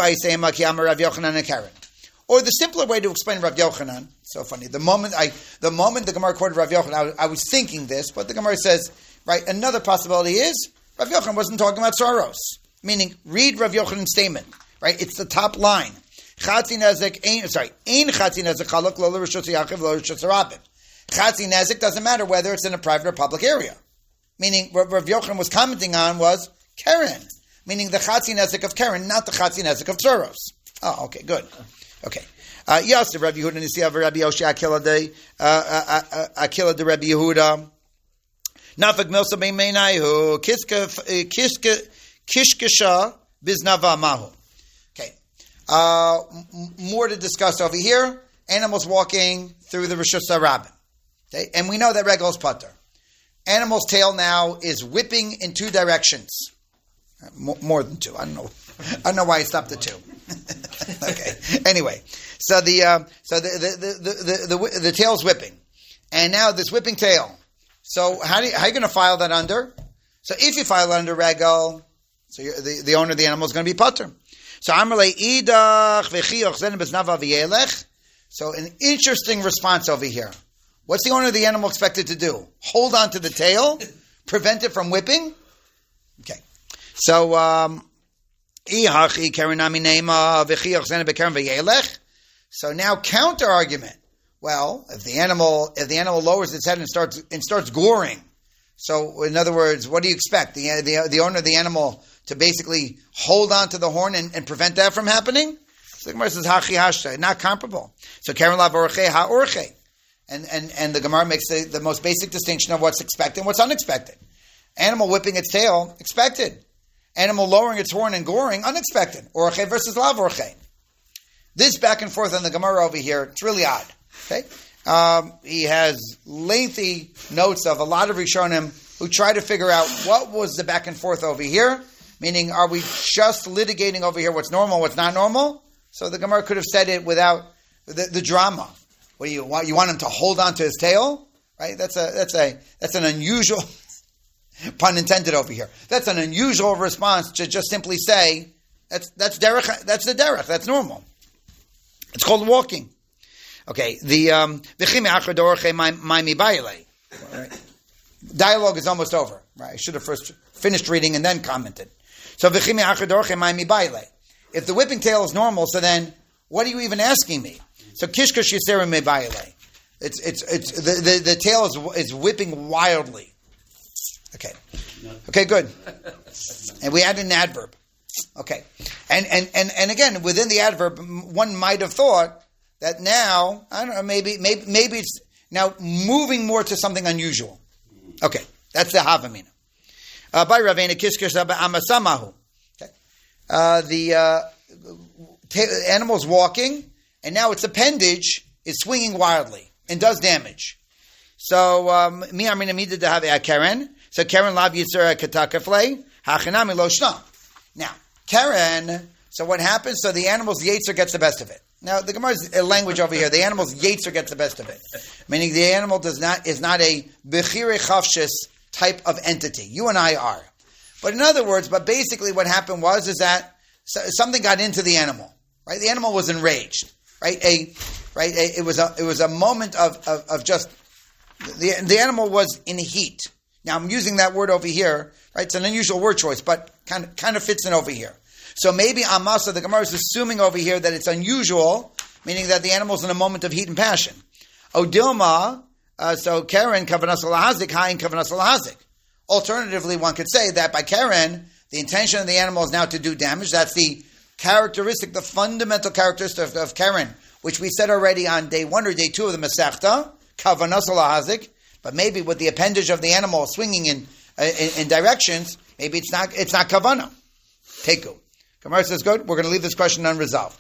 the simpler way to explain Rav Yochanan, so funny, the moment I, the moment the Gemara quoted Rav Yochanan, I was, I was thinking this, but the Gemara says, right, another possibility is, Rav Yochanan wasn't talking about Soros. Meaning, read Rav Yochanan's statement, right? It's the top line. Chatzi nezek, ein, sorry, ein chatzi nezek chalok lo l'rishus yachiv lo l'rishus harabim. Chatzi nezek doesn't matter whether it's in a private or public area. Meaning, what Rav Yochanan was commenting on was Keren, meaning the Chatzi Nezek of Keren, not the Chatzi Nezek of Soros. Oh, okay, good. Okay. Yes, Rabbi Yehuda Nisiya Rabbi Yoshi Akila de Akila de Rabbi Yehuda. Nafak Milsa Bein Meinaihu Kiska Kiska Kishkasha Biznava Mahu. Okay. Uh, more to discuss over here. Animals walking through the Rishus Harabim. Okay, and we know that regal is pater. Animal's tail now is whipping in two directions. More, more than two. I don't know. I don't know why I stopped at two. Okay. Anyway, so the uh, so the the, the the the the the tail's whipping, and now this whipping tail. So how do you, how are you going to file that under? So if you file it under regal, so you're, the the owner of the animal is going to be pater. So Amrle idach v'chioch zen beznava v'yelech. So an interesting response over here. What's the owner of the animal expected to do? Hold on to the tail? Prevent it from whipping? Okay. So, um, so now counter argument. Well, if the animal if the animal lowers its head and starts and starts goring, so in other words, what do you expect? The the, the owner of the animal to basically hold on to the horn and, and prevent that from happening? So the Gemara says, Hachi Hashta, not comparable. So Karen la Orche ha Orche. And, and, and the Gemara makes the, the most basic distinction of what's expected and what's unexpected. Animal whipping its tail, expected. Animal lowering its horn and goring, unexpected. Orche versus lav orche. This back and forth on the Gemara over here, it's really odd. Okay, um, he has lengthy notes of a lot of Rishonim who who try to figure out what was the back and forth over here, meaning are we just litigating over here what's normal, what's not normal? So the Gemara could have said it without the, the drama. What do you want? You want him to hold on to his tail? Right? That's a that's a that's an unusual pun intended over here. That's an unusual response to just simply say that's that's derech, that's the derech, that's normal. It's called walking. Okay, the um dialogue is almost over. Right? I should have first finished reading and then commented. So if the whipping tail is normal, so then what are you even asking me? So kishkash yisera mebayile. It's it's it's the, the, the tail is is whipping wildly. Okay. Okay, good. And we add an adverb. Okay. And and and and again, within the adverb, one might have thought that now, I don't know, maybe maybe maybe it's now moving more to something unusual. Okay. That's the havamina. Uh, by Ravena kishkash amasamahu. Okay. Uh, the uh, ta- animal's walking, and now its appendage is swinging wildly and does damage. So, mi amina mida to have a Karen. So, Karen lav yitzur katakafle hachinami lo shna. Now, Karen. So, what happens? So, the animal's yetzer gets the best of it. Now, the Gemara's language over here. The animal's yetzer gets the best of it, meaning the animal does not is not a bechire chavshis type of entity. You and I are, but in other words, but basically, what happened was is that something got into the animal. Right, the animal was enraged. Right, a right. A, it was a it was a moment of, of, of just the the animal was in heat. Now I'm using that word over here. Right, it's an unusual word choice, but kind of kind of fits in over here. So maybe Amasa, the Gemara is assuming over here that it's unusual, meaning that the animal's in a moment of heat and passion. Odilma, uh, so Karen kavanas lahazik, hain kavanas lahazik. Alternatively, one could say that by Karen, the intention of the animal is now to do damage. That's the characteristic, the fundamental characteristic of, of Karen, which we said already on day one or day two of the Masechta, kavanas lahazik. But maybe with the appendage of the animal swinging in, uh, in in directions, maybe it's not it's not kavana. Teku. Gemara says, good, we're going to leave this question unresolved.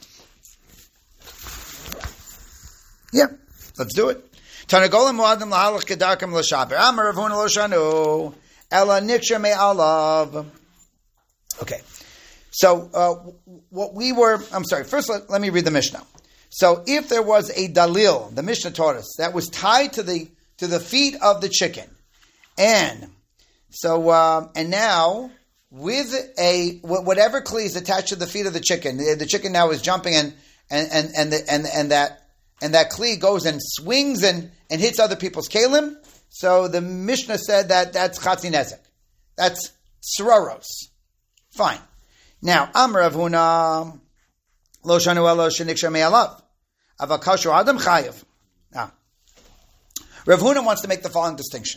Yeah, let's do it. Tanagolim mu'adim lahalach kedarkam l'shaber. Amar Rav Huna lo shanu, ela niksha me'alav. Okay. So, uh, what we were, I'm sorry, first let, let me read the Mishnah. So, if there was a dalil, the Mishnah taught us, that was tied to the to the feet of the chicken, and so, um, and now, with a whatever kli is attached to the feet of the chicken, the, the chicken now is jumping and and and and the, and, and that and that kli goes and swings and, and hits other people's kalim. So the Mishnah said that that's chatzi nezek, that's sraros. Fine. Now Amar Rav Huna lo shanu elo sheniksha me'alav avakashu adam chayev. Now Rav Huna wants to make the following distinction.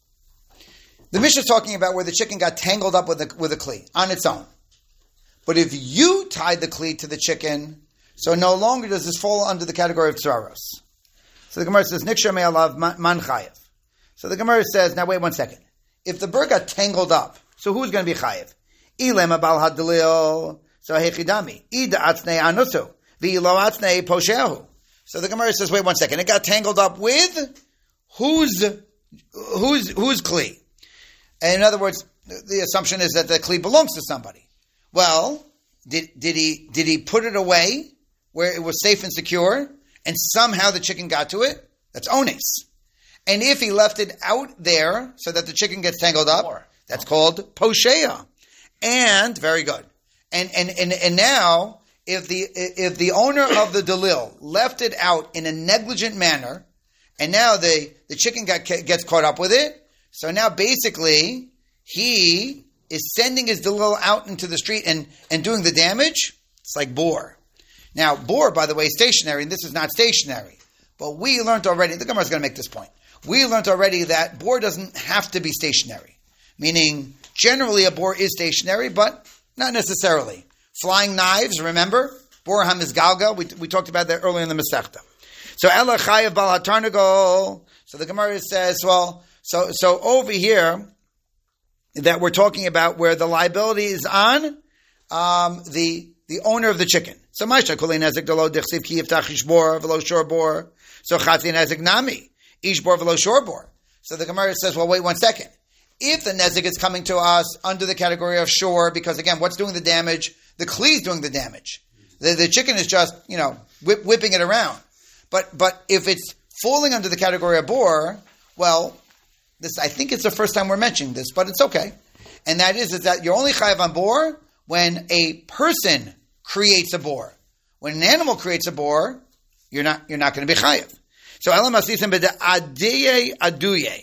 The Mishnah is talking about where the chicken got tangled up with a, with a kli on its own. But if you tied the kli to the chicken, so no longer does this fall under the category of tzaros. So the Gemara says, Niksha me'alav man chayev. So the Gemara says, now wait one second. If the bird got tangled up, so who's going to be chayev? Ilem abal hadlil, so hechidami. Ida atznei anusu, v'ilo atznei poshehu. So the Gemara says, wait one second. It got tangled up with whose, whose, whose kli? And in other words, the assumption is that the kli belongs to somebody. Well, did did he did he put it away where it was safe and secure, and somehow the chicken got to it? That's ones. And if he left it out there so that the chicken gets tangled up, that's called posheya. And very good. And and and and now, if the if the owner of the dalil left it out in a negligent manner, and now the the chicken got gets caught up with it. So now basically, he is sending his dalil out into the street and, and doing the damage. It's like boar. Now, boar, by the way, is stationary, and this is not stationary. But we learned already, the Gemara is going to make this point. We learned already that boar doesn't have to be stationary. Meaning, generally a boar is stationary, but not necessarily. Flying knives, remember? Boar hamizgalga, we, we talked about that earlier in the Masechta. So, Ela chayav bal hatarnagol. So the Gemara says, well, So, so over here, that we're talking about where the liability is on um, the the owner of the chicken. So, Masha kulei nezik dalo dichsiv ki yiftach ishbor v'lo shorbor. So, chatzi nezik nami ishbor v'lo shorbor. So the Gemara says, well, wait one second. if the Nezek is coming to us under the category of shore, because again, what's doing the damage? The Kli is doing the damage. The, the chicken is just, you know, whip, whipping it around. But but if it's falling under the category of bor, well, this I think it's the first time we're mentioning this, but it's okay. And that is, is that you're only chayav on bor when a person creates a bor. When an animal creates a bor, you're not you're not going to be chayav. So elam asisim b'adeye aduye.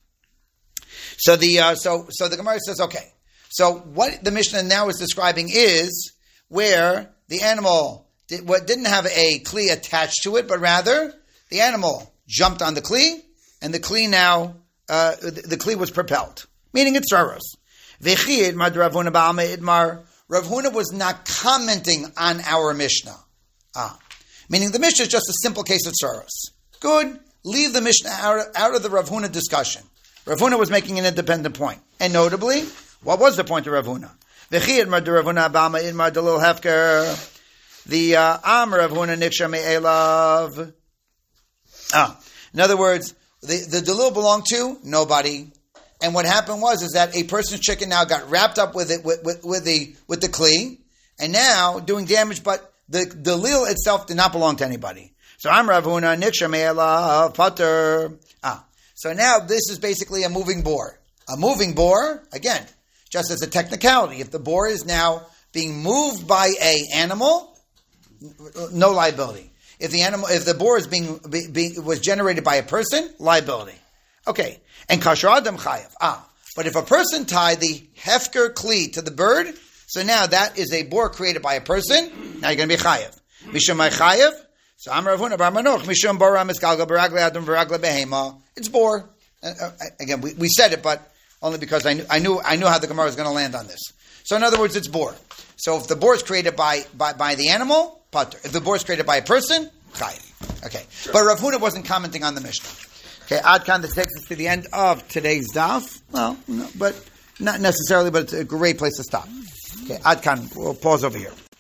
So the uh, so so the Gemara says, okay. So what the Mishnah now is describing is where the animal did, what didn't have a kli attached to it, but rather the animal jumped on the kli, and the kli now uh, the, the kli was propelled, meaning it's saros. V'chiyed mad Ravuna ba'alma idmar. Rav Huna was not commenting on our Mishnah. Ah, meaning the Mishnah is just a simple case of saros. Good. Leave the Mishnah out, out of the Rav Huna discussion. Rav Huna was making an independent point. And notably, what was the point of Rav Huna? V'chiyed mad Ravuna ba'alma idmar dalil hefker. The uh, Am Rav Huna niksha me'elav. Ah, in other words, the, the dalil belonged to nobody. And what happened was is that a person's chicken now got wrapped up with it with, with, with the with the kli, and now doing damage. But the the dalil itself did not belong to anybody. So I'm Rav Huna niksha me'elav pater. Ah, so now this is basically a moving bore. A moving bore, again, just as a technicality. If the bore is now being moved by a animal, no liability. If the animal, if the bore is being, be, be, was generated by a person, liability. Okay, and kasher adam chayav. Ah, but if a person tied the hefker kli to the bird, so now that is a bore created by a person. Now you're going to be chayav. Mishum my chayav. So I'm Rav Huna bar Manoch. Mishum bora miskalga baragle adam baragle behema. It's bore. Uh, uh, again, we, we said it, but only because I knew I knew I knew how the Gemara was going to land on this. So in other words, it's bore. So if the bore is created by by, by the animal, pater. If the bore is created by a person, chayav. Okay, sure. But Rav Huna wasn't commenting on the Mishnah. Okay, Adkan, this takes us to the end of today's daf. Well, no, but not necessarily, but it's a great place to stop. Okay, Adkan, we'll pause over here.